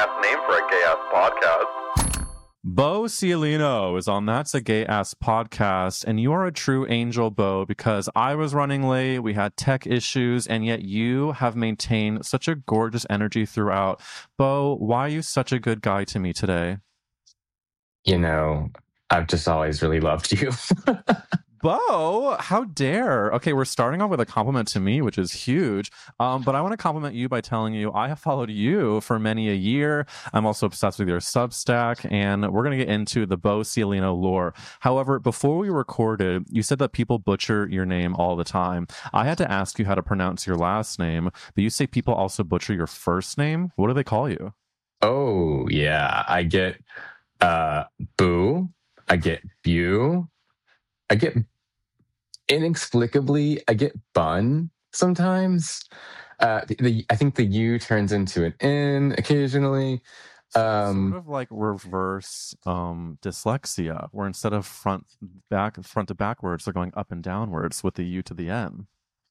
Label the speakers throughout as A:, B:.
A: ass name for a gay ass podcast.
B: Bo Cialino is on That's a Gay Ass Podcast, and you are a true angel, Bo, because I was running late, we had tech issues, and yet you have maintained such a gorgeous energy throughout. Bo, why are you such a good guy to me today?
C: You know, I've just always really loved you.
B: Bo, how dare? Okay, we're starting off with a compliment to me, which is huge. But I want to compliment you by telling you I have followed you for many a year. I'm also obsessed with your Substack, and we're going to get into the Bo Cialino lore. However, before we recorded, you said that people butcher your name all the time. I had to ask you how to pronounce your last name, but you say people also butcher your first name. What do they call you?
C: Oh, yeah. I get Boo. I get Bew. I get inexplicably, I get Bun sometimes. I think the U turns into an N occasionally.
B: Sort of like reverse dyslexia, where instead of front to backwards, they're going up and downwards with the U to the N.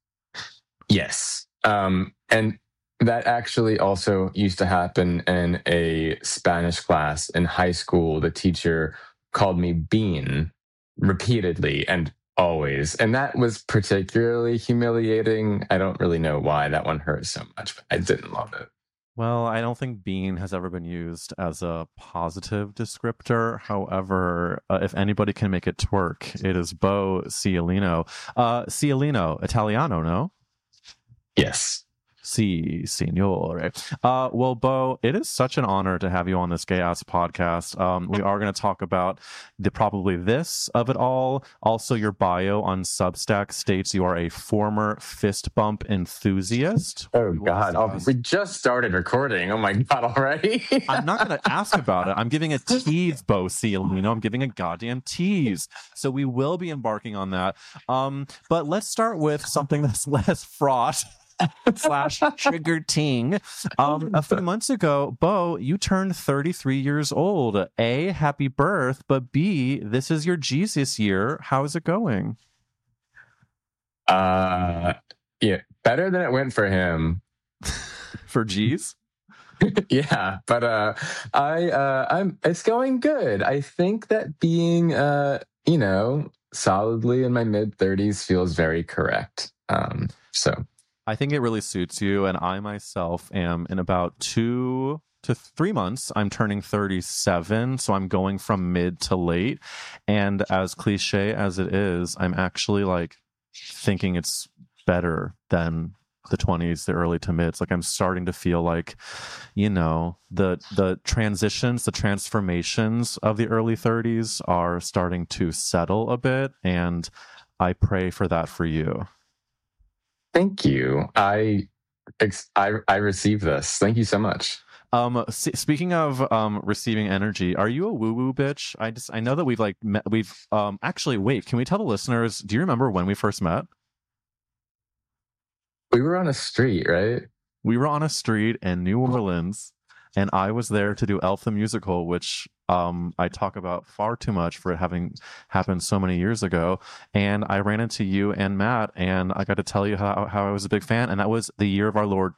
C: Yes. And that actually also used to happen in a Spanish class in high school. The teacher called me Bean repeatedly and always. And that was particularly humiliating. I don't really know why that one hurt so much, but I didn't love it.
B: Well, I don't think bean has ever been used as a positive descriptor. However, if anybody can make it twerk, it is Bo Cialino. Cialino, Italiano, no?
C: Yes.
B: Si, signore. Well, Bo, it is such an honor to have you on this gay ass podcast. We are going to talk about probably this of it all. Also, your bio on Substack states you are a former fist bump enthusiast.
C: Oh, God. We just started recording. Oh, my God, already?
B: I'm not going to ask about it. I'm giving a tease, Bo Cialino. I'm giving a goddamn tease. So we will be embarking on that. But let's start with something that's less fraught. / triggered ting. A few months ago, Bo, you turned 33 years old. A, happy birth, but B, this is your Jesus year. How is it going?
C: Yeah, better than it went for him.
B: For G's?
C: Yeah, but it's going good. I think that being solidly in my mid 30s feels very correct. So
B: I think it really suits you, and I myself am in about 2 to 3 months. I'm turning 37, so I'm going from mid to late. And as cliche as it is, I'm actually like thinking it's better than the 20s, the early to mids. Like I'm starting to feel like, the transitions, the transformations of the early 30s are starting to settle a bit, and I pray for that for you.
C: Thank you. I received this. Thank you so much.
B: Speaking of receiving energy, are you a woo-woo bitch? I know that we've actually, wait, can we tell the listeners, do you remember when we first met?
C: We were on a street, right?
B: We were on a street in New Orleans, and I was there to do Elf the Musical, which I talk about far too much for it having happened so many years ago. And I ran into you and Matt, and I got to tell you how I was a big fan. And that was the year of our Lord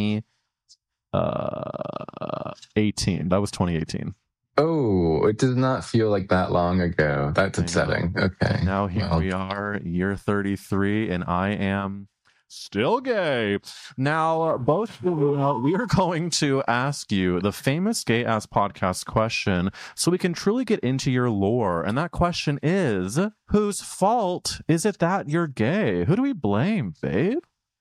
B: 2018. That was 2018.
C: Oh, it does not feel like that long ago. That's upsetting. Okay.
B: Now here we are, year 33, and I am still gay. Now, both we are going to ask you the famous Gay Ass Podcast question so we can truly get into your lore. And that question is, whose fault is it that you're gay? Who do we blame, babe?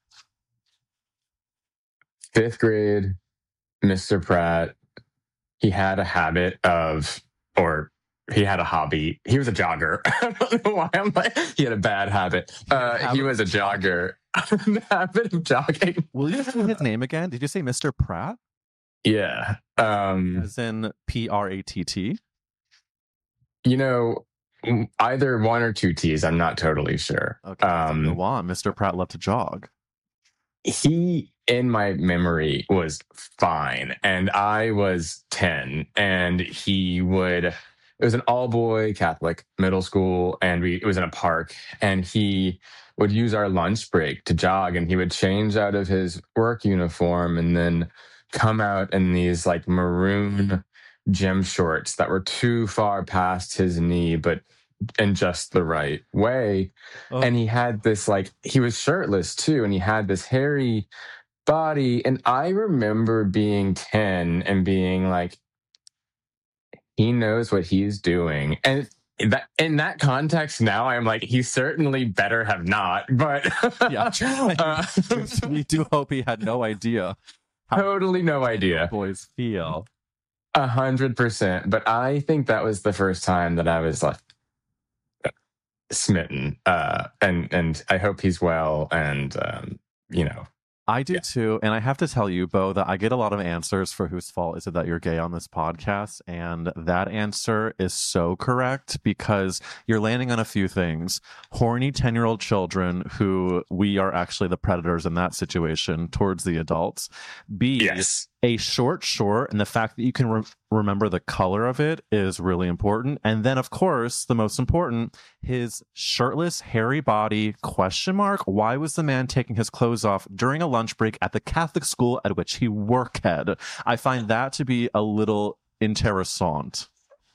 C: 5th grade, Mr. Pratt, he had a habit of, or he had a hobby. He was a jogger. I don't know why I'm like, he had a bad habit. He was a jogger. Habit of jogging.
B: Will you say his name again? Did you say Mr. Pratt?
C: Yeah.
B: As in Pratt?
C: Either one or two T's. I'm not totally sure.
B: Okay. Go on. Mr. Pratt loved to jog.
C: He, in my memory, was fine. And I was 10. And it was an all-boy Catholic middle school. And it was in a park. And he would use our lunch break to jog. And he would change out of his work uniform and then come out in these like maroon gym shorts that were too far past his knee, but in just the right way.
B: Oh.
C: And he had this like, he was shirtless too, and he had this hairy body. And I remember being 10 and being like, he knows what he's doing. And that in that context now, I'm like, he certainly better have not. But
B: Yeah. We do hope he had no idea
C: totally no idea.
B: boys feel.
C: 100%. But I think that was the first time that I was like smitten. And I hope he's well. And you know,
B: I do too. And I have to tell you, Bo, that I get a lot of answers for whose fault is it that you're gay on this podcast. And that answer is so correct because you're landing on a few things. Horny 10-year-old children who we are actually the predators in that situation towards the adults. B,
C: yes.
B: A short, and the fact that you can remember the color of it is really important. And then, of course, the most important, his shirtless, hairy body, ? Why was the man taking his clothes off during a lunch break at the Catholic school at which he worked? I find that to be a little interessant.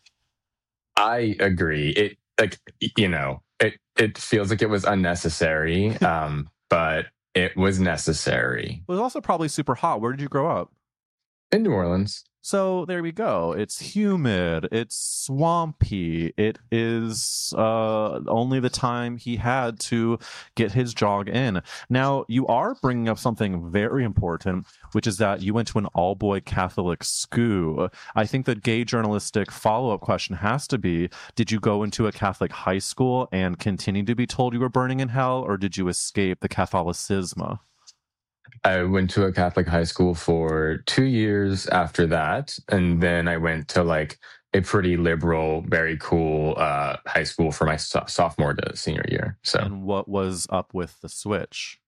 C: I agree. It like, you know, it feels like it was unnecessary, but it was necessary.
B: It was also probably super hot. Where did you grow up?
C: In New Orleans.
B: So there we go. It's humid. It's swampy. It is only the time he had to get his jog in. Now, you are bringing up something very important, which is that you went to an all-boy Catholic school. I think the gay journalistic follow-up question has to be, did you go into a Catholic high school and continue to be told you were burning in hell, or did you escape the Catholicism?
C: I went to a Catholic high school for 2 years after that. And then I went to like a pretty liberal, very cool high school for my sophomore to senior year. So,
B: and what was up with the switch?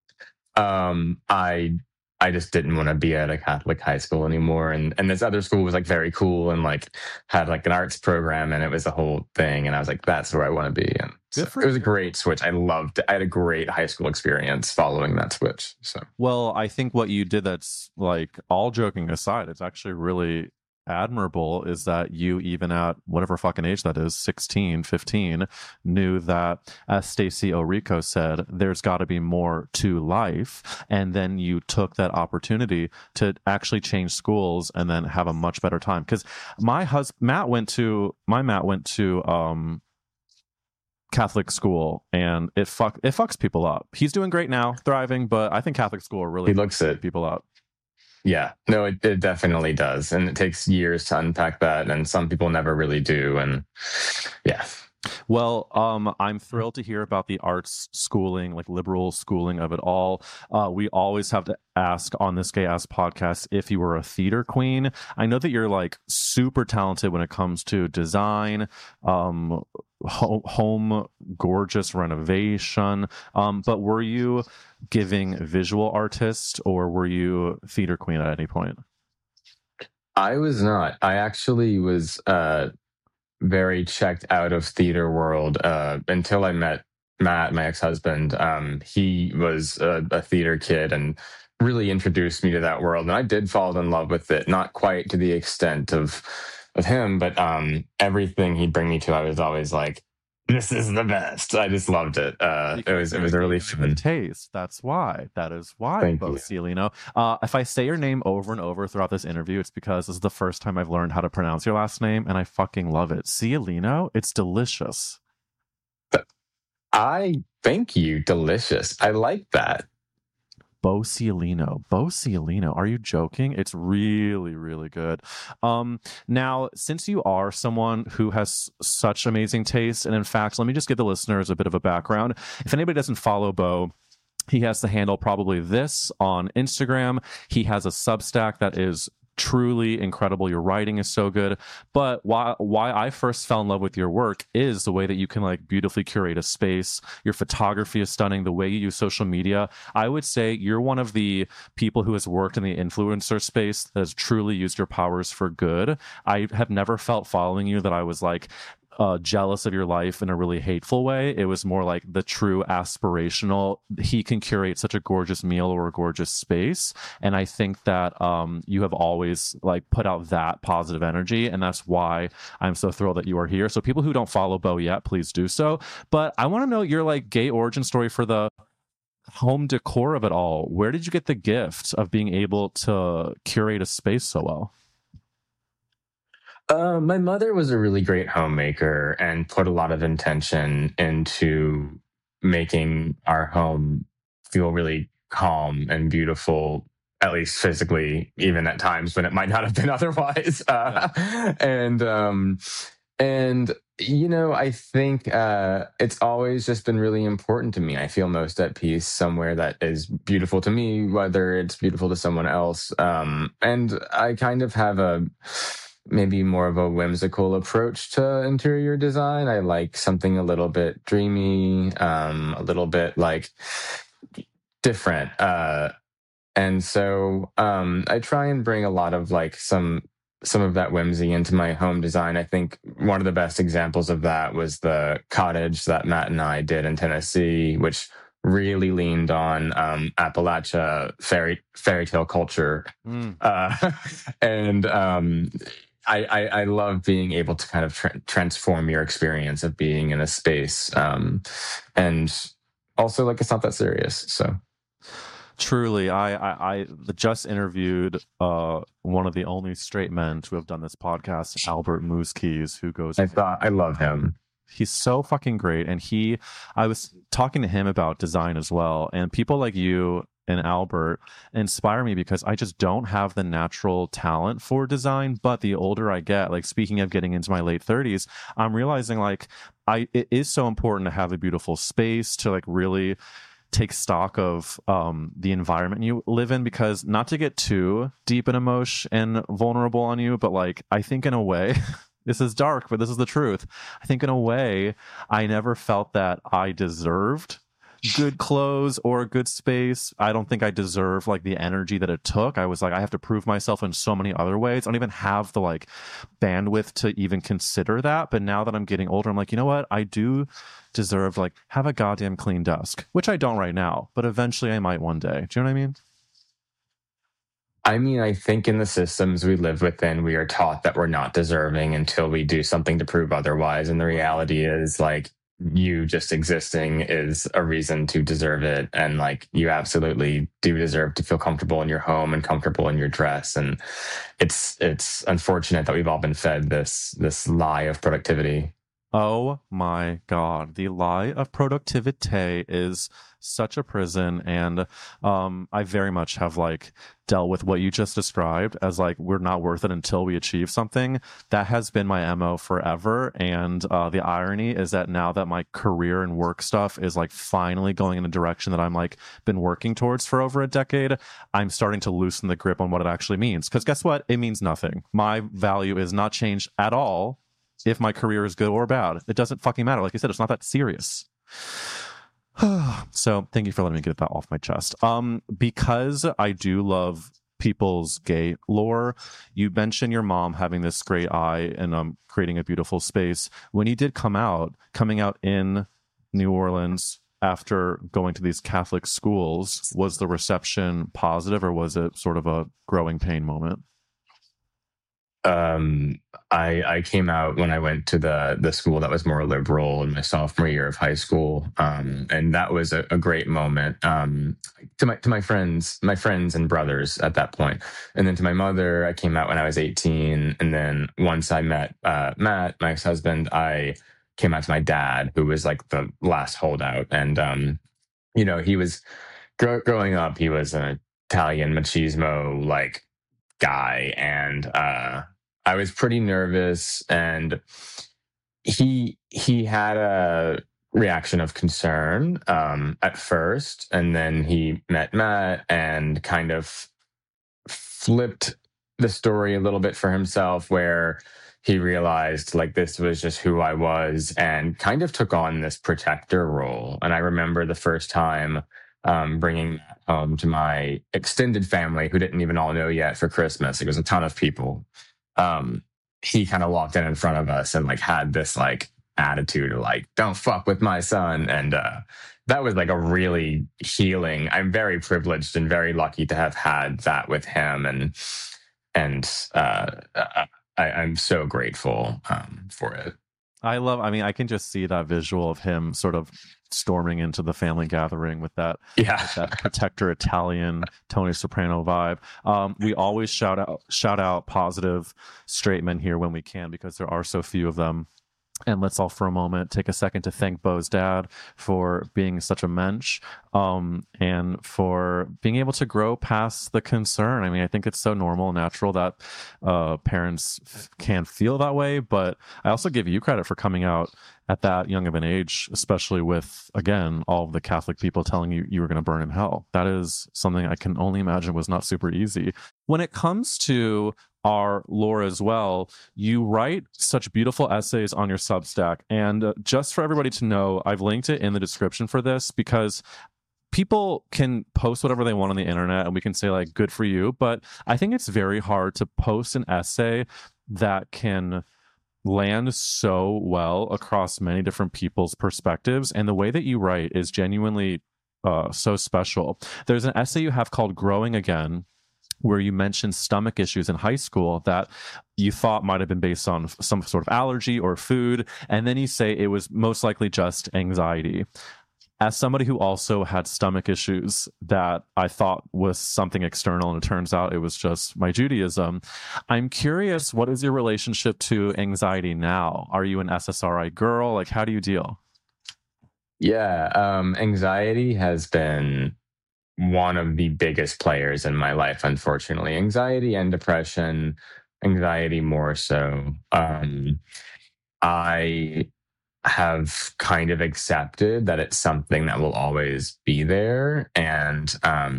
C: I just didn't want to be at a Catholic high school anymore. And this other school was like very cool and like had like an arts program and it was a whole thing. And I was like, that's where I want to be. And so it was a great switch. I loved it. I had a great high school experience following that switch. So,
B: well, I think what you did, that's like, all joking aside, it's actually really admirable, is that you, even at whatever fucking age that is, 16, 15, knew that, as Stacey Orico said, there's got to be more to life. And then you took that opportunity to actually change schools and then have a much better time. Because Matt went to Catholic school, and it fucks people up. He's doing great now, thriving, but I think Catholic school really people up.
C: Yeah, no, it definitely does. And it takes years to unpack that. And some people never really do. And yeah.
B: Well, I'm thrilled to hear about the arts schooling, like liberal schooling of it all. We always have to ask on this Gay Ass podcast if you were a theater queen. I know that you're like super talented when it comes to design, home gorgeous renovation. But were you giving visual artist, or were you theater queen at any point?
C: I was not. I actually was very checked out of theater world until I met Matt, my ex-husband. He was a theater kid and really introduced me to that world. And I did fall in love with it, not quite to the extent of him, but everything he'd bring me to, I was always like, this is the best. I just loved it. It was really fun.
B: Taste. That is why, Bo Cialino. If I say your name over and over throughout this interview, it's because this is the first time I've learned how to pronounce your last name, and I fucking love it. Cialino, it's delicious.
C: I thank you. Delicious. I like that.
B: Bo Cialino. Are you joking? It's really, really good. Now, since you are someone who has such amazing taste, and in fact, let me just give the listeners a bit of a background. If anybody doesn't follow Bo, he has the handle Probably This on Instagram. He has a Substack that is truly incredible. Your writing is so good. But why I first fell in love with your work is the way that you can like beautifully curate a space. Your photography is stunning. The way you use social media. I would say you're one of the people who has worked in the influencer space that has truly used your powers for good. I have never felt following you that I was like, jealous of your life in a really hateful way. It was more like the true aspirational. He can curate such a gorgeous meal or a gorgeous space, and I think that you have always like put out that positive energy, and that's why I'm so thrilled that you are here. So people who don't follow Beau yet, please do so. But I want to know your like gay origin story for the home decor of it all. Where did you get the gift of being able to curate a space so well?
C: My mother was a really great homemaker and put a lot of intention into making our home feel really calm and beautiful, at least physically, even at times when it might not have been otherwise. And you know, I think it's always just been really important to me. I feel most at peace somewhere that is beautiful to me, whether it's beautiful to someone else. And I kind of have a maybe more of a whimsical approach to interior design. I like something a little bit dreamy, a little bit like different. And so I try and bring a lot of like some of that whimsy into my home design. I think one of the best examples of that was the cottage that Matt and I did in Tennessee, which really leaned on Appalachia fairy tale culture. And I love being able to kind of transform your experience of being in a space. And also, like, it's not that serious. So
B: truly, I just interviewed one of the only straight men to have done this podcast, Albert Moosekeys, who goes.
C: I love him.
B: He's so fucking great, and I was talking to him about design as well, and people like you and Albert inspire me because I just don't have the natural talent for design. But the older I get, like speaking of getting into my late 30s, I'm realizing like it is so important to have a beautiful space to like really take stock of the environment you live in, because not to get too deep in emotion and vulnerable on you, but like I think in a way this is dark, but this is the truth. I think in a way I never felt that I deserved good clothes or a good space. I don't think I deserve like the energy that it took. I was like, I have to prove myself in so many other ways. I don't even have the like bandwidth to even consider that. But now that I'm getting older, I'm like, you know what? I do deserve like have a goddamn clean desk, which I don't right now, but eventually I might one day. Do you know what I mean?
C: I mean, I think in the systems we live within, we are taught that we're not deserving until we do something to prove otherwise. And the reality is like, you just existing is a reason to deserve it. And like, you absolutely do deserve to feel comfortable in your home and comfortable in your dress. And it's unfortunate that we've all been fed this lie of productivity.
B: Oh my God. The lie of productivity is such a prison. And I very much have like dealt with what you just described as like, we're not worth it until we achieve something. That has been my MO forever. And the irony is that now that my career and work stuff is like finally going in a direction that I'm like been working towards for over a decade, I'm starting to loosen the grip on what it actually means. Because guess what? It means nothing. My value is not changed at all if my career is good or bad. It doesn't fucking matter. Like you said, it's not that serious. So thank you for letting me get that off my chest. Because I do love people's gay lore, you mentioned your mom having this great eye and creating a beautiful space. When you did coming out in New Orleans after going to these Catholic schools, was the reception positive or was it sort of a growing pain moment?
C: I came out when I went to the school that was more liberal in my sophomore year of high school. And that was a great moment, to my friends and brothers at that point. And then to my mother, I came out when I was 18. And then once I met, Matt, my ex-husband, I came out to my dad, who was like the last holdout. And, you know, he was growing up, he was an Italian machismo, like, guy, and I was pretty nervous, and he had a reaction of concern at first, and then he met Matt and kind of flipped the story a little bit for himself, where he realized like this was just who I was and kind of took on this protector role. And I remember the first time bringing that home to my extended family, who didn't even all know yet, for Christmas. It was a ton of people. he kind of walked in front of us and like had this like attitude of like, don't fuck with my son. And that was like a really healing. I'm very privileged and very lucky to have had that with him. I'm so grateful for it.
B: I mean, I can just see that visual of him sort of storming into the family gathering with that,
C: Yeah.
B: with that protector Italian Tony Soprano vibe. We always shout out positive straight men here when we can, because there are so few of them. And let's all for a moment take a second to thank Bo's dad for being such a mensch, and for being able to grow past the concern. I mean, I think it's so normal and natural that parents can feel that way, but I also give you credit for coming out at that young of an age, especially with, again, all of the Catholic people telling you were going to burn in hell. That is something I can only imagine was not super easy. When it comes to our lore as well, you write such beautiful essays on your Substack. And just for everybody to know, I've linked it in the description for this, because people can post whatever they want on the internet and we can say like, good for you. But I think it's very hard to post an essay that can land so well across many different people's perspectives. And the way that you write is genuinely so special. There's an essay you have called Growing Again, where you mentioned stomach issues in high school that you thought might have been based on some sort of allergy or food. And then you say it was most likely just anxiety. As somebody who also had stomach issues that I thought was something external, and it turns out it was just my Judaism, I'm curious, what is your relationship to anxiety now? Are you an SSRI girl? Like, how do you deal?
C: Yeah, anxiety has been one of the biggest players in my life, unfortunately. Anxiety and depression, anxiety more so. I have kind of accepted that it's something that will always be there. And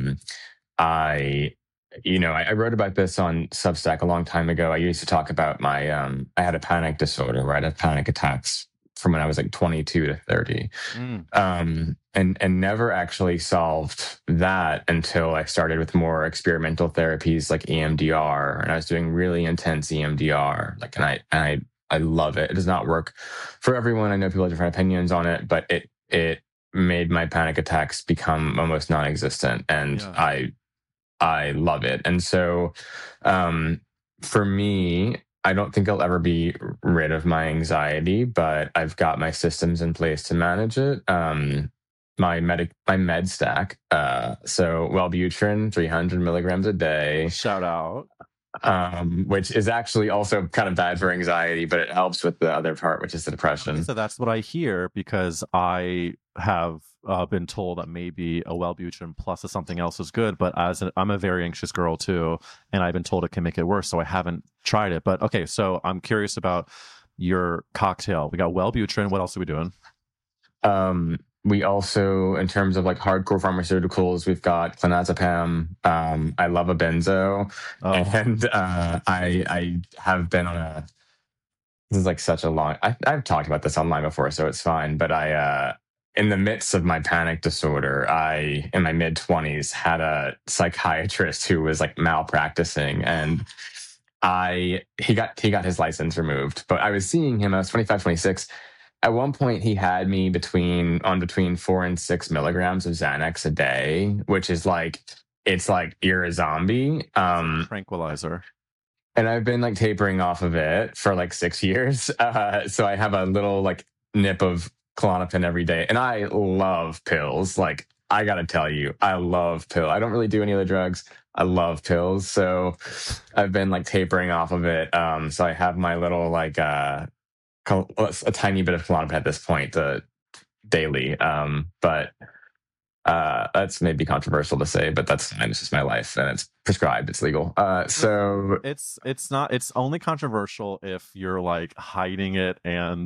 C: I wrote about this on Substack a long time ago. I used to talk about my, I had a panic disorder where I'd have panic attacks from when I was like 22 to 30. And never actually solved that until I started with more experimental therapies like EMDR. And I was doing really intense EMDR. Like, and I love it. It does not work for everyone. I know people have different opinions on it, but it made my panic attacks become almost non-existent. And yeah. I love it. And so for me, I don't think I'll ever be rid of my anxiety, but I've got my systems in place to manage it. My med stack. So Wellbutrin, 300 milligrams a day.
B: Shout out.
C: Which is actually also kind of bad for anxiety, but it helps with the other part, which is the depression.
B: So that's what I hear, because I have been told that maybe a Wellbutrin plus something else is good, but I'm a very anxious girl too, and I've been told it can make it worse, so I haven't tried it. But okay, so I'm curious about your cocktail. We got Wellbutrin. What else are we doing?
C: We also, in terms of like hardcore pharmaceuticals, we've got clonazepam. I love a benzo, and I have been on a. This is like such a long. I've talked about this online before, so it's fine. But in the midst of my panic disorder, in my mid-20s, had a psychiatrist who was like malpracticing, and he got his license removed. But I was seeing him. I was 25, 26. At one point, he had me between 4 and 6 milligrams of Xanax a day, which is like, it's like you're a zombie.
B: Tranquilizer.
C: And I've been like tapering off of it for like 6 years. So I have a little like nip of Klonopin every day. And I love pills. Like, I got to tell you, I love pills. I don't really do any other drugs. I love pills. So I've been like tapering off of it. So I have my little like, a tiny bit of Klonopin at this point daily. But that's maybe controversial to say, but that's fine. It's just my life, and it's prescribed. It's legal. So
B: it's not. It's only controversial if you're like hiding it and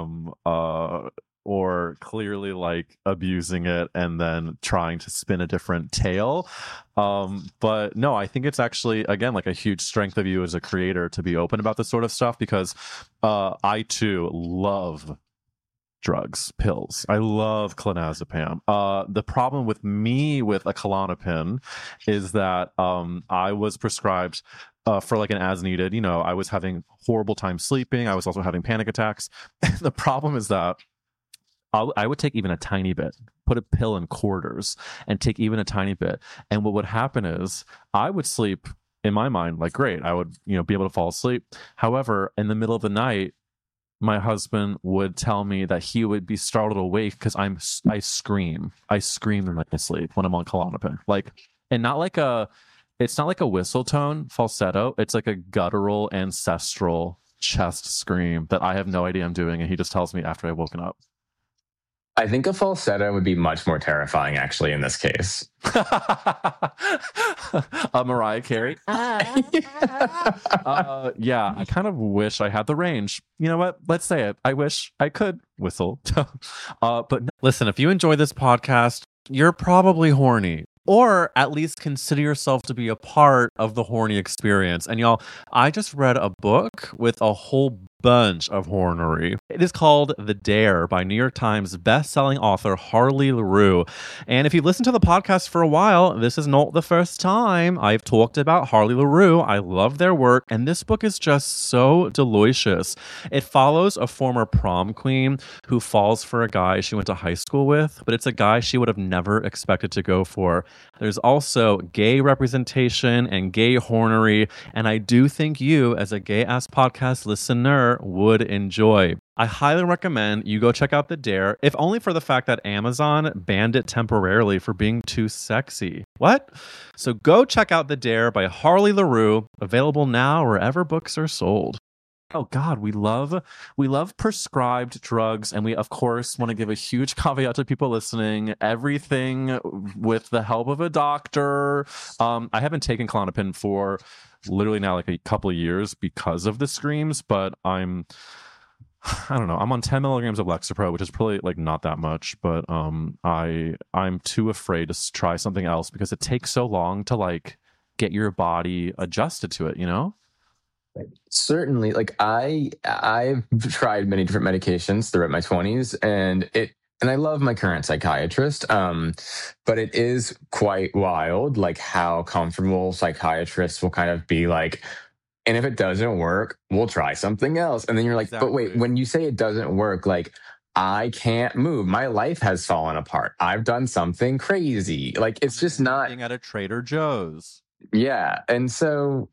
B: or clearly like abusing it and then trying to spin a different tale. But no, I think it's actually, again, like a huge strength of you as a creator to be open about this sort of stuff, because I too love drugs, pills. I love clonazepam. The problem with me with a Klonopin is that I was prescribed for like an as needed. You know, I was having horrible time sleeping. I was also having panic attacks. The problem is that I would take even a tiny bit, put a pill in quarters and take even a tiny bit. And what would happen is I would sleep in my mind like great. I would, you know, be able to fall asleep. However, in the middle of the night, my husband would tell me that he would be startled awake because I scream in my sleep when I'm on Klonopin, like, and not like it's not like a whistle tone falsetto. It's like a guttural ancestral chest scream that I have no idea I'm doing, and he just tells me after I've woken up.
C: I think a falsetto would be much more terrifying, actually, in this case.
B: Mariah Carey. Yeah, I kind of wish I had the range. You know what? Let's say it. I wish I could whistle. But listen, if you enjoy this podcast, you're probably horny. Or at least consider yourself to be a part of the horny experience. And y'all, I just read a book with a whole bunch of hornery. It is called The Dare by New York Times best-selling author Harley LaRue. And if you've listened to the podcast for a while, this is not the first time I've talked about Harley LaRue. I love their work, and this book is just so delicious. It follows a former prom queen who falls for a guy she went to high school with, but it's a guy she would have never expected to go for. There's also gay representation and gay hornery, and I do think you, as a gay-ass podcast listener, would enjoy. I highly recommend you go check out The Dare, if only for the fact that Amazon banned it temporarily for being too sexy. What? So go check out The Dare by Harley LaRue, available now wherever books are sold. Oh God, we love prescribed drugs, and we of course want to give a huge caveat to people listening. Everything with the help of a doctor. I haven't taken Klonopin for literally now like a couple of years because of the screams, but I don't know. I'm on 10 milligrams of Lexapro, which is probably like not that much, but I'm too afraid to try something else because it takes so long to like get your body adjusted to it, you know?
C: Certainly, like I've tried many different medications throughout my 20s, and I love my current psychiatrist, but it is quite wild, like how comfortable psychiatrists will kind of be like, and if it doesn't work, we'll try something else. And then you're like, exactly. But wait, when you say it doesn't work, like I can't move. My life has fallen apart. I've done something crazy. Like it's just not
B: at a Trader Joe's.
C: Yeah, and so.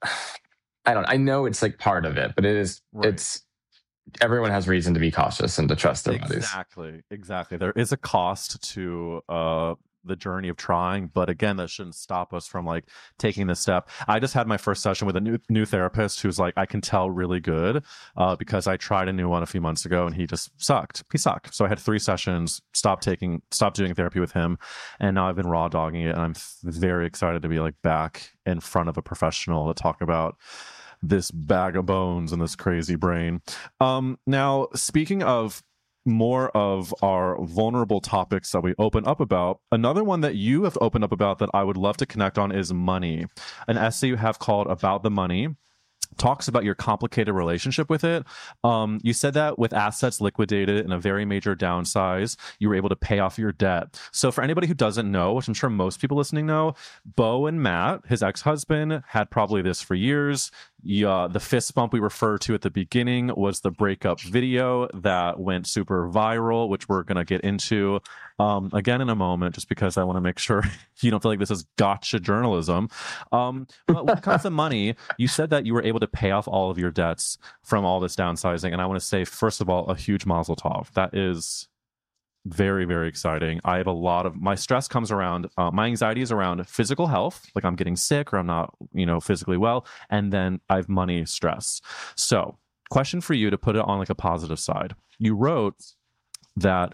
C: I know it's like part of it, but it is, right. It's, everyone has reason to be cautious and to trust their bodies.
B: Exactly. There is a cost to the journey of trying, but again, that shouldn't stop us from like taking this step. I just had my first session with a new therapist who's like, I can tell really good because I tried a new one a few months ago and he just sucked. He sucked. So I had 3 sessions, stopped doing therapy with him, and now I've been raw dogging it, and I'm very excited to be like back in front of a professional to talk about this bag of bones and this crazy brain. Now, speaking of more of our vulnerable topics that we open up about, another one that you have opened up about that I would love to connect on is money. An essay you have called About the Money talks about your complicated relationship with it. You said that with assets liquidated in a very major downsize, you were able to pay off your debt. So for anybody who doesn't know, which I'm sure most people listening know, Beau and Matt, his ex-husband, had probably this for years. The fist bump we referred to at the beginning was the breakup video that went super viral, which we're going to get into again in a moment, just because I want to make sure you don't feel like this is gotcha journalism. But when it comes to money, you said that you were able to pay off all of your debts from all this downsizing. And I want to say, first of all, a huge mazel tov. That is very, very exciting. I have a lot of my stress comes around my anxiety is around physical health, like I'm getting sick or I'm not, physically well, and then I have money stress. So, question for you to put it on like a positive side. You wrote that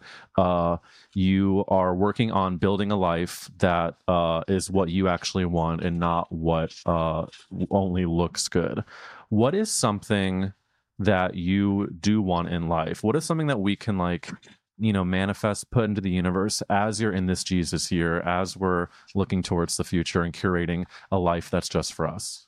B: you are working on building a life that is what you actually want and not what only looks good. What is something that you do want in life? What is something that we can manifest, put into the universe as you're in this Jesus year, as we're looking towards the future and curating a life that's just for us?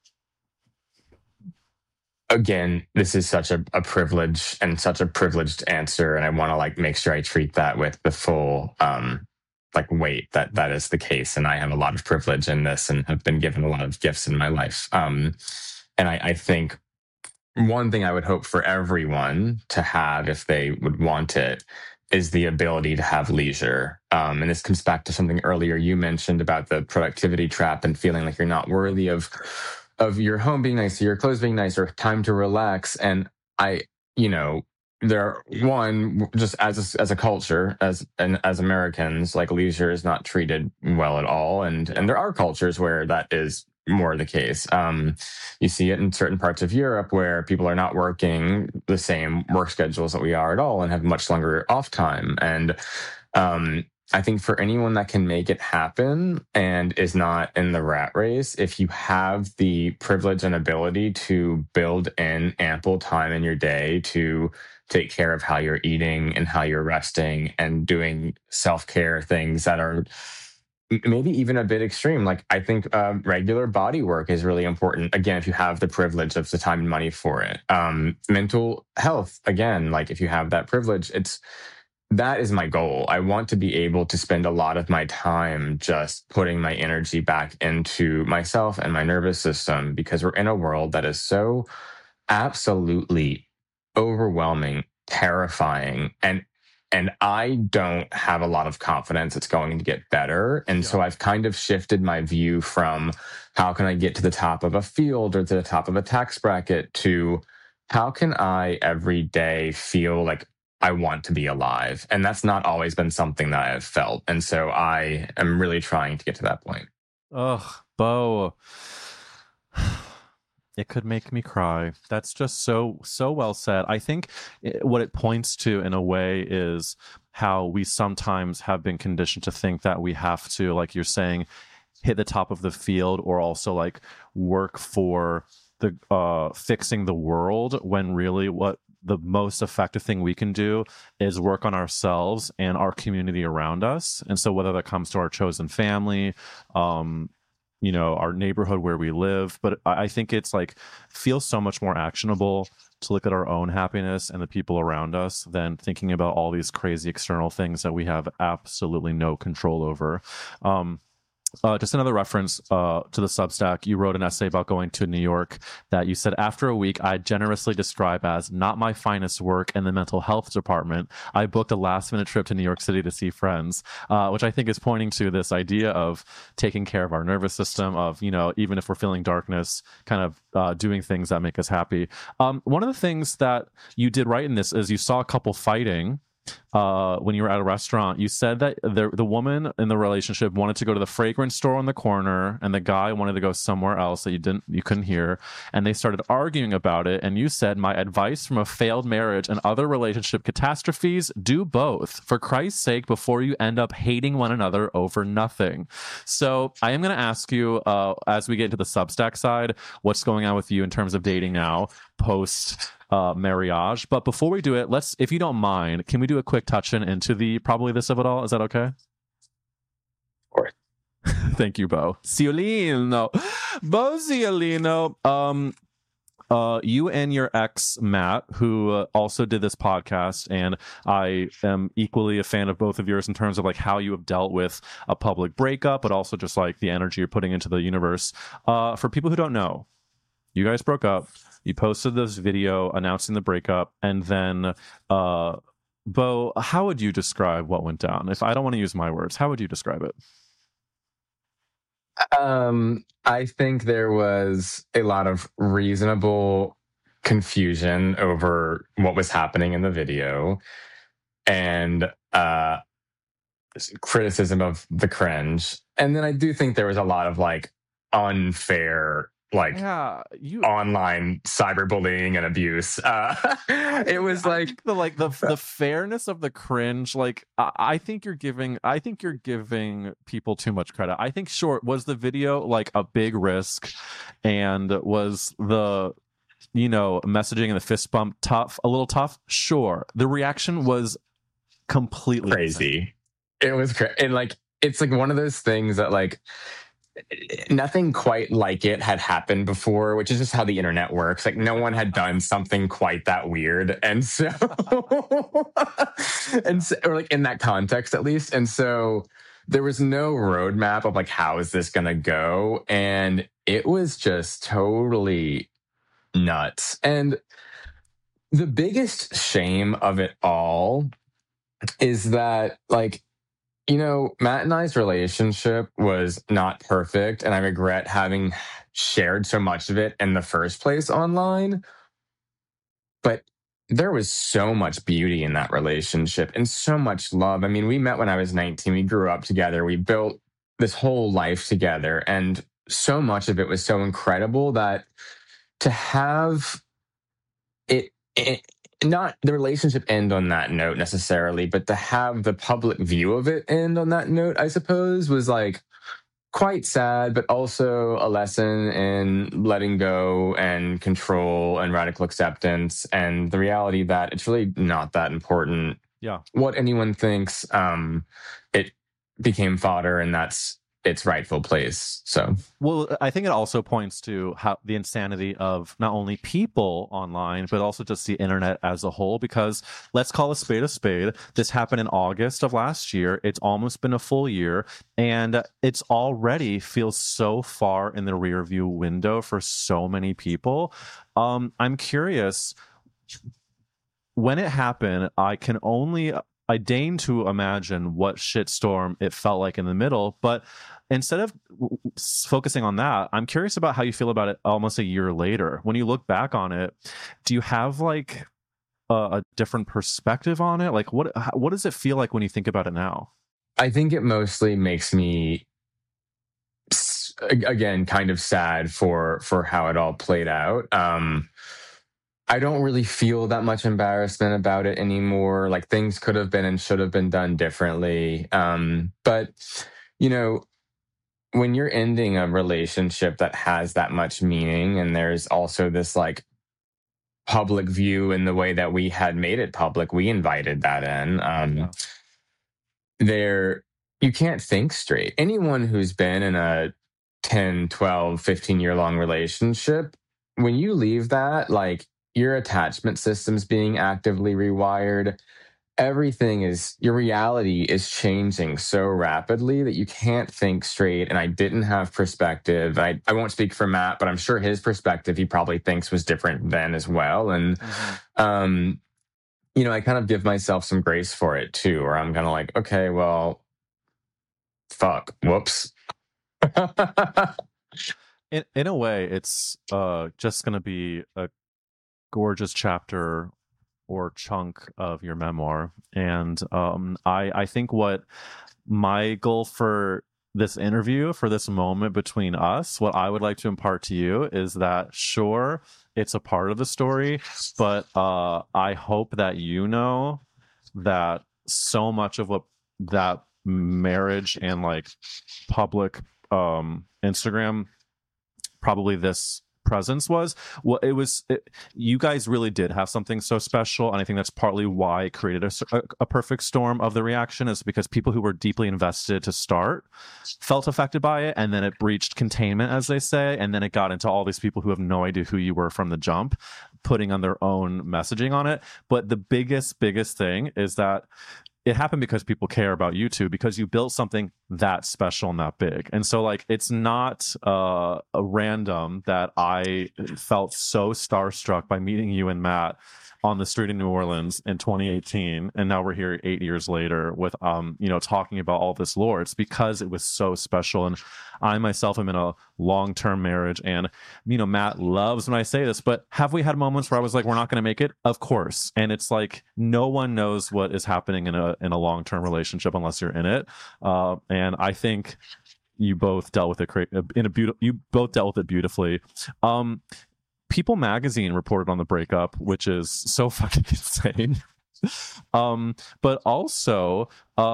C: Again, this is such a privilege and such a privileged answer, and I want to make sure I treat that with the full like wait, that is the case, and I have a lot of privilege in this and have been given a lot of gifts in my life. And I think one thing I would hope for everyone to have, if they would want it, is the ability to have leisure. And this comes back to something earlier you mentioned about the productivity trap and feeling like you're not worthy of your home being nice, or your clothes being nice, or time to relax. And I, there, one, just as a culture, as Americans, like leisure is not treated well at all, and there are cultures where that is more the case. You see it in certain parts of Europe where people are not working the same work schedules that we are at all and have much longer off time. And I think for anyone that can make it happen and is not in the rat race, if you have the privilege and ability to build in ample time in your day to take care of how you're eating and how you're resting and doing self-care things that are maybe even a bit extreme. Like, I think regular body work is really important. Again, if you have the privilege of the time and money for it. Mental health, again, like if you have that privilege, that is my goal. I want to be able to spend a lot of my time just putting my energy back into myself and my nervous system, because we're in a world that is so absolutely overwhelming, terrifying, and I don't have a lot of confidence it's going to get better. And so I've kind of shifted my view from how can I get to the top of a field or to the top of a tax bracket to how can I every day feel like I want to be alive. And that's not always been something that I've felt. And so I am really trying to get to that point.
B: Ugh, Beau. It could make me cry. That's just so well said. I think what it points to in a way is how we sometimes have been conditioned to think that we have to, like you're saying, hit the top of the field or also like work for the fixing the world, when really what the most effective thing we can do is work on ourselves and our community around us. And so whether that comes to our chosen family, our neighborhood where we live. But I think it's like feels so much more actionable to look at our own happiness and the people around us than thinking about all these crazy external things that we have absolutely no control over. Just another reference to the Substack. You wrote an essay about going to New York that you said, after a week, I generously describe as not my finest work in the mental health department. I booked a last-minute trip to New York City to see friends, which I think is pointing to this idea of taking care of our nervous system, of, even if we're feeling darkness, kind of doing things that make us happy. One of the things that you did right in this is you saw a couple fighting when you were at a restaurant. You said that the woman in the relationship wanted to go to the fragrance store on the corner and the guy wanted to go somewhere else that you couldn't hear, and they started arguing about it. And you said, my advice from a failed marriage and other relationship catastrophes: do both, for Christ's sake, before you end up hating one another over nothing. So I am going to ask you, as we get into the Substack side, what's going on with you in terms of dating now post marriage. But before we do it, if you don't mind, can we do a quick touch-in into the probably this of it all? Is that okay?
C: Of course.
B: Thank you, Beau. Ciolino. Beau Ciolino. You and your ex, Matt, who also did this podcast, and I am equally a fan of both of yours in terms of like how you have dealt with a public breakup, but also just like the energy you're putting into the universe. For people who don't know, you guys broke up. You posted this video announcing the breakup, and then, Beau, how would you describe what went down? If I don't want to use my words, how would you describe it?
C: I think there was a lot of reasonable confusion over what was happening in the video, and criticism of the cringe. And then I do think there was a lot of like unfair, like online cyberbullying and abuse. It was like
B: the fairness of the cringe. Like I think you're giving people too much credit. I think was the video like a big risk, and was the messaging and the fist bump a little tough? Sure. The reaction was completely
C: crazy.
B: Insane.
C: It was crazy. And like it's like one of those things that like nothing quite like it had happened before, which is just how the internet works. Like no one had done something quite that weird. And so, or like in that context, at least. And so there was no roadmap of like, how is this going to go? And it was just totally nuts. And the biggest shame of it all is that, like, Matt and I's relationship was not perfect, and I regret having shared so much of it in the first place online. But there was so much beauty in that relationship and so much love. I mean, we met when I was 19. We grew up together. We built this whole life together. And so much of it was so incredible that to have it not the relationship end on that note necessarily, but to have the public view of it end on that note, I suppose, was like quite sad, but also a lesson in letting go and control and radical acceptance and the reality that it's really not that important.
B: Yeah.
C: What anyone thinks, it became fodder, and that's its rightful place. So,
B: well, I think it also points to how the insanity of not only people online, but also just the internet as a whole, because let's call a spade a spade. This happened in August of last year. It's almost been a full year, and it's already feels so far in the rear view window for so many people. I'm curious, when it happened, I deign to imagine what shitstorm it felt like in the middle. But instead of focusing on that, I'm curious about how you feel about it almost a year later. When you look back on it, do you have like a different perspective on it? Like what does it feel like when you think about it now?
C: I think it mostly makes me, again, kind of sad for how it all played out. I don't really feel that much embarrassment about it anymore. Like, things could have been and should have been done differently. But, when you're ending a relationship that has that much meaning, and there's also this like public view in the way that we had made it public, we invited that in. You can't think straight. Anyone who's been in a 10, 12, 15-year long relationship, when you leave that, like, your attachment system's being actively rewired. Your reality is changing so rapidly that you can't think straight. And I didn't have perspective. I won't speak for Matt, but I'm sure his perspective, he probably thinks, was different then as well. And, I kind of give myself some grace for it too, where I'm kind of like, okay, well, fuck, whoops.
B: In a way, it's just going to be a gorgeous chapter or chunk of your memoir. And I think what my goal for this interview, for this moment between us, what I would like to impart to you is that, sure, it's a part of the story, but I hope that you know that so much of what that marriage and like public Instagram, probably this presence was, you guys really did have something so special. And I think that's partly why it created a perfect storm of the reaction, is because people who were deeply invested to start felt affected by it, and then it breached containment, as they say, and then it got into all these people who have no idea who you were from the jump, putting on their own messaging on it. But the biggest thing is that it happened because people care about you too, because you built something that special and that big. And so, like, it's not a random that I felt so starstruck by meeting you and Matt on the street in New Orleans in 2018, and now we're here 8 years later with talking about all this lore. It's because it was so special. And I myself am in a long-term marriage, and Matt loves when I say this, but have we had moments where I was like, we're not going to make it? Of course. And it's like, no one knows what is happening in a long-term relationship unless you're in it. And I think you both dealt with it beautifully. People magazine reported on the breakup, which is so fucking insane. But also,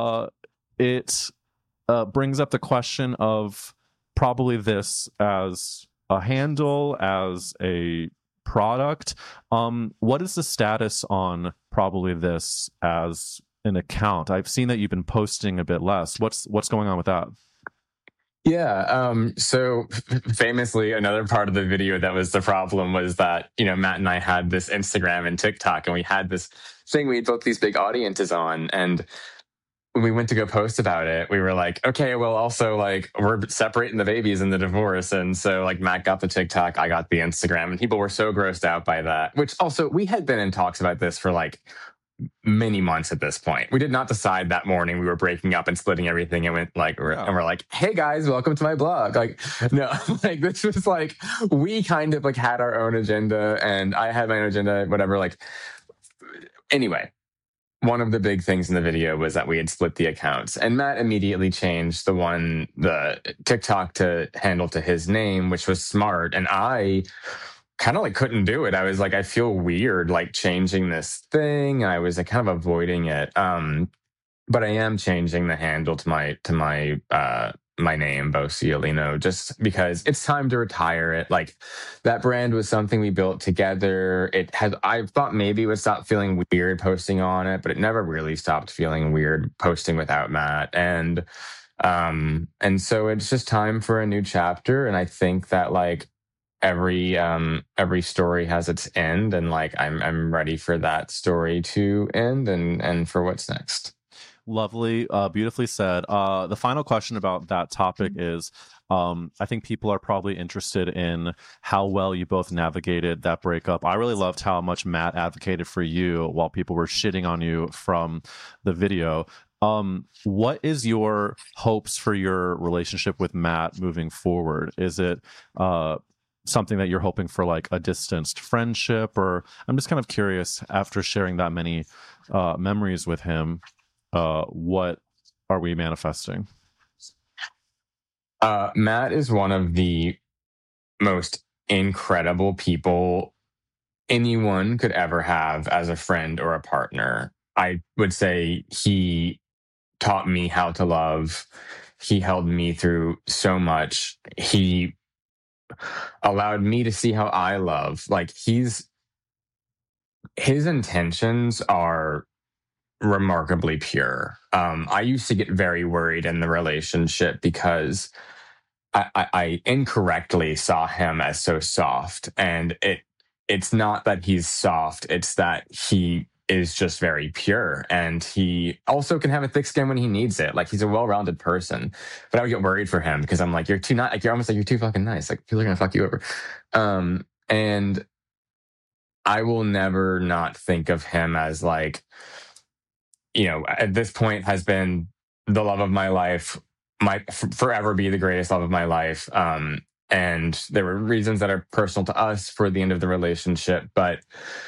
B: it brings up the question of probably this as a handle, as a product. What is the status on probably this as an account? I've seen that you've been posting a bit less. What's going on with that?
C: Yeah. So famously, another part of the video that was the problem was that, Matt and I had this Instagram and TikTok, and we had this thing we had built these big audiences on. And when we went to go post about it, we were like, okay, well, also like we're separating the babies in the divorce. And so like Matt got the TikTok, I got the Instagram, and people were so grossed out by that, which also we had been in talks about this for like many months at this point. We did not decide that morning we were breaking up and splitting everything and went like, and we're like, hey guys, welcome to my blog. Like, no, like this was like, we kind of like had our own agenda and I had my own agenda, whatever. Like, anyway, one of the big things in the video was that we had split the accounts, and Matt immediately changed the TikTok to handle to his name, which was smart. And I kind of like couldn't do it. I was like, I feel weird like changing this thing. I was like kind of avoiding it. But I am changing the handle to my name, Bo Ciolino, just because it's time to retire it. Like that brand was something we built together. I thought maybe it would stop feeling weird posting on it, but it never really stopped feeling weird posting without Matt. And so it's just time for a new chapter. And I think that like every story has its end, and like I'm ready for that story to end and for what's next.
B: Lovely, beautifully said. The final question about that topic is, I think people are probably interested in how well you both navigated that breakup. I really loved how much Matt advocated for you while people were shitting on you from the video. What is your hopes for your relationship with Matt moving forward? Is it something that you're hoping for, like a distanced friendship? Or I'm just kind of curious, after sharing that many memories with him, what are we manifesting?
C: Matt is one of the most incredible people anyone could ever have as a friend or a partner. I would say he taught me how to love. He held me through so much. He allowed me to see how I love. Like his intentions are remarkably pure. I used to get very worried in the relationship because I incorrectly saw him as so soft, and it's not that he's soft, it's that he is just very pure, and he also can have a thick skin when he needs it. Like he's a well-rounded person, but I would get worried for him because I'm like, you're too not like, you're almost like you're too fucking nice. Like people are gonna fuck you over. And I will never not think of him as like, you know, at this point has been the love of my life, might forever be the greatest love of my life. And there were reasons that are personal to us for the end of the relationship. But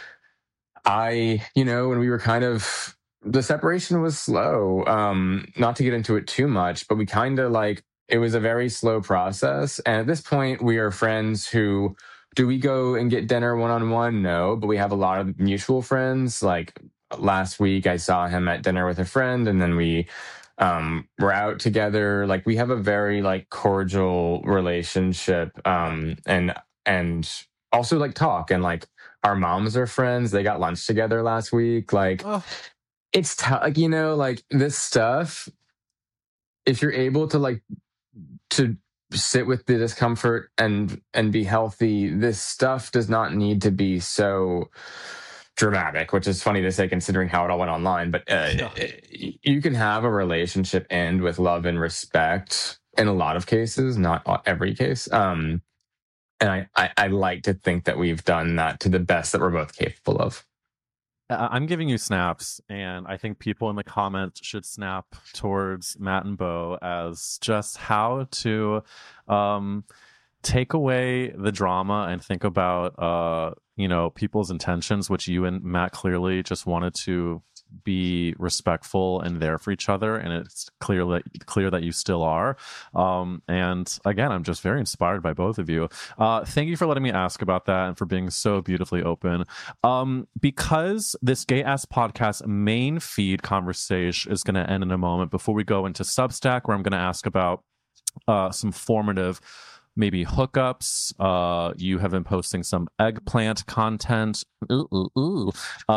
C: when we were the separation was slow, not to get into it too much, but we kind of like, it was a very slow process. And at this point, we are friends who, do we go and get dinner one-on-one? No, but we have a lot of mutual friends. Like last week, I saw him at dinner with a friend, and then we were out together. Like we have a very like cordial relationship, and also like talk, and like our moms are friends. They got lunch together last week. Like it's tough, like, like this stuff, if you're able to like to sit with the discomfort and be healthy, this stuff does not need to be so dramatic, which is funny to say considering how it all went online. But you can have a relationship end with love and respect in a lot of cases, not every case. And I like to think that we've done that to the best that we're both capable of.
B: I'm giving you snaps, and I think people in the comments should snap towards Matt and Bo as just how to take away the drama and think about people's intentions, which you and Matt clearly just wanted to be respectful and there for each other, and it's clear that you still are. And again, I'm just very inspired by both of you. Thank you for letting me ask about that and for being so beautifully open. Because this Gay Ass Podcast main feed conversation is going to end in a moment, before we go into Substack, where I'm going to ask about some formative maybe hookups. You have been posting some eggplant content. We're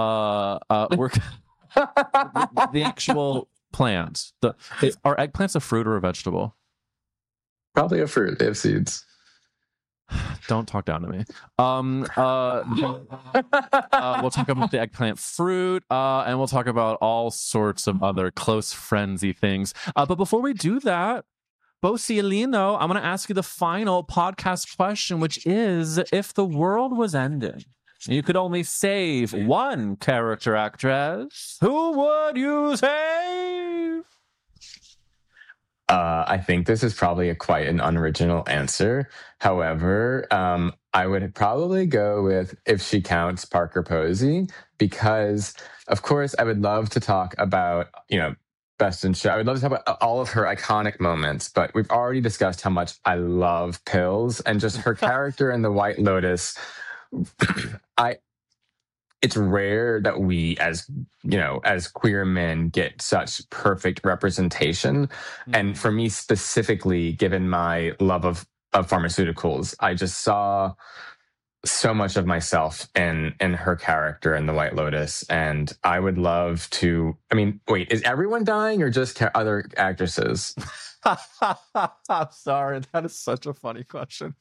B: the actual plant. Are eggplants a fruit or a vegetable?
C: Probably a fruit. They have seeds.
B: Don't talk down to me. We'll talk about the eggplant fruit, and we'll talk about all sorts of other close friendsy things. But before we do that, Bo Cialino, I'm going to ask you the final podcast question, which is, if the world was ending, you could only save one character actress, who would you save?
C: I think this is probably quite an unoriginal answer. However, I would probably go with, if she counts, Parker Posey, because, of course, I would love to talk about, Best in Show. I would love to talk about all of her iconic moments, but we've already discussed how much I love Pills, and just her character in The White Lotus. It's rare that we, as queer men, get such perfect representation. And for me specifically, given my love of pharmaceuticals, I just saw so much of myself in her character in The White Lotus. And I would love to, wait, is everyone dying or just other actresses?
B: I'm sorry. That is such a funny question.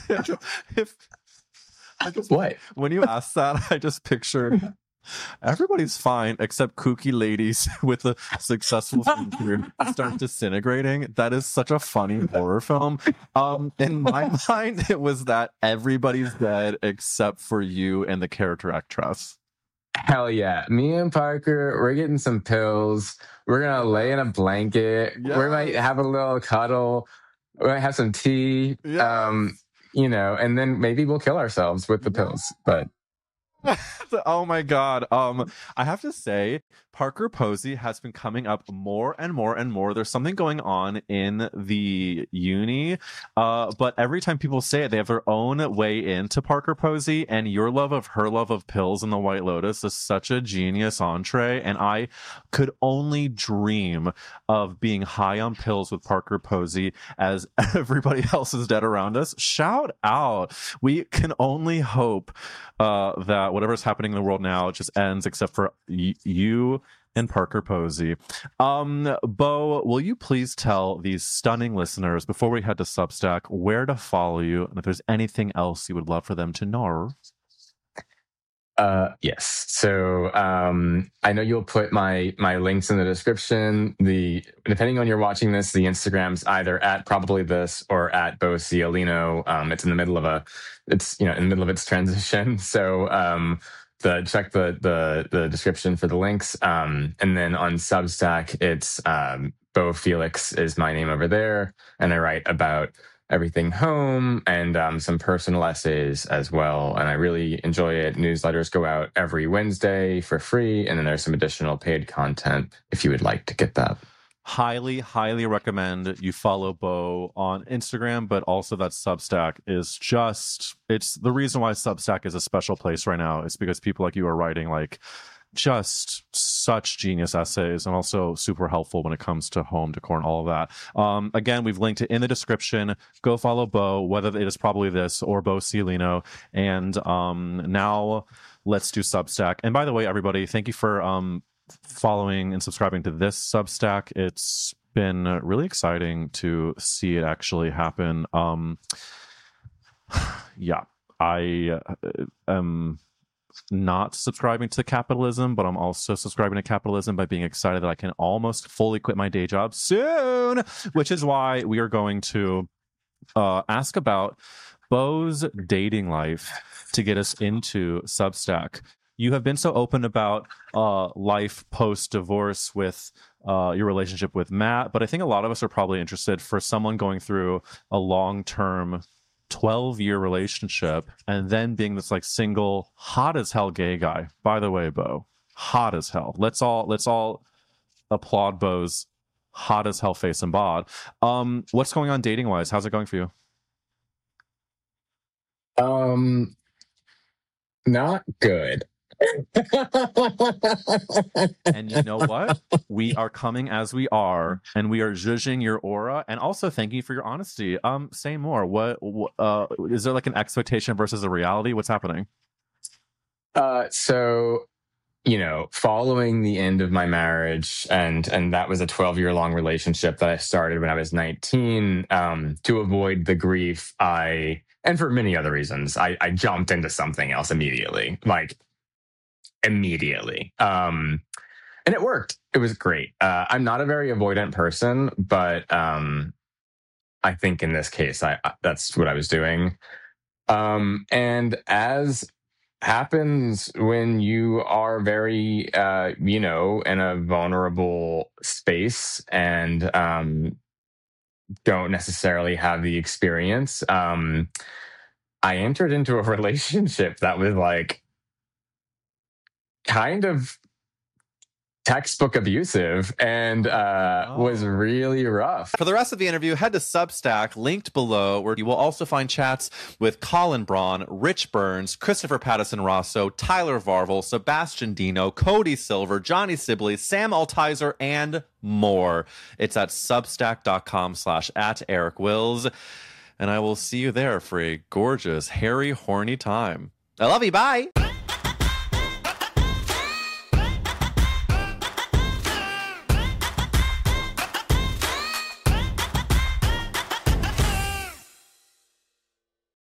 C: What?
B: When you asked that, I just pictured everybody's fine except kooky ladies with a successful film career start disintegrating. That is such a funny horror film. In my mind, it was that everybody's dead except for you and the character actress.
C: Hell yeah. Me and Parker, we're getting some pills. We're going to lay in a blanket.
B: Yes.
C: We might have a little cuddle. We might have some tea.
B: Yes.
C: And then maybe we'll kill ourselves with the pills. But
B: oh my God. I have to say, Parker Posey has been coming up more and more and more. There's something going on in the uni, but every time people say it, they have their own way into Parker Posey, and your love of her love of Pills in The White Lotus is such a genius entree, and I could only dream of being high on pills with Parker Posey as everybody else is dead around us. Shout out. We can only hope that whatever's happening in the world now just ends, except for you and Parker Posey. Bo, will you please tell these stunning listeners, before we head to Substack, where to follow you, and if there's anything else you would love for them to know?
C: Yes. So I know you'll put my links in the description. Depending on you're watching this, the Instagram's either at probably this or at Bo Cialino. It's in the middle of its transition. So check the description for the links. And then on Substack, it's Bo Felix is my name over there, and I write about everything home and some personal essays as well. And I really enjoy it. Newsletters go out every Wednesday for free. And then there's some additional paid content if you would like to get that.
B: Highly, highly recommend you follow Bo on Instagram, but also that Substack is it's the reason why Substack is a special place right now is because people like you are writing just such genius essays, and also super helpful when it comes to home decor and all of that. Again, we've linked it in the description. Go follow Bo, whether it is probably this or Bo Cialino. And now let's do Substack. And by the way, everybody, thank you for following and subscribing to this Substack. It's been really exciting to see it actually happen. Yeah, I am not subscribing to capitalism, but I'm also subscribing to capitalism by being excited that I can almost fully quit my day job soon, which is why we are going to ask about Bo's dating life to get us into Substack. You have been so open about life post-divorce with your relationship with Matt, but I think a lot of us are probably interested for someone going through a long-term 12-year relationship and then being this single hot as hell gay guy. By the way, Bo, hot as hell. Let's all applaud Bo's hot as hell face and bod. What's going on dating wise? How's it going for you?
C: Not good.
B: And you know what? We are coming as we are, and we are judging your aura, and also thank you for your honesty. Say more. What is there an expectation versus a reality? What's happening?
C: So, following the end of my marriage, and that was a 12-year long relationship that I started when I was 19. To avoid the grief, I And for many other reasons, I jumped into something else immediately, like immediately. And it worked. It was great. I'm not a very avoidant person, but I think in this case, that's what I was doing. And as happens when you are very, in a vulnerable space and don't necessarily have the experience, I entered into a relationship that was like kind of textbook abusive and was really rough.
B: For the rest of the interview, head to Substack, linked below, where you will also find chats with Colin Braun, Rich Burns, Christopher Patterson Rosso, Tyler Varvel, Sebastian Dino, Cody Silver, Johnny Sibley, Sam Altizer, and more. It's at substack.com/@EricWills. And I will see you there for a gorgeous, hairy, horny time. I love you. Bye.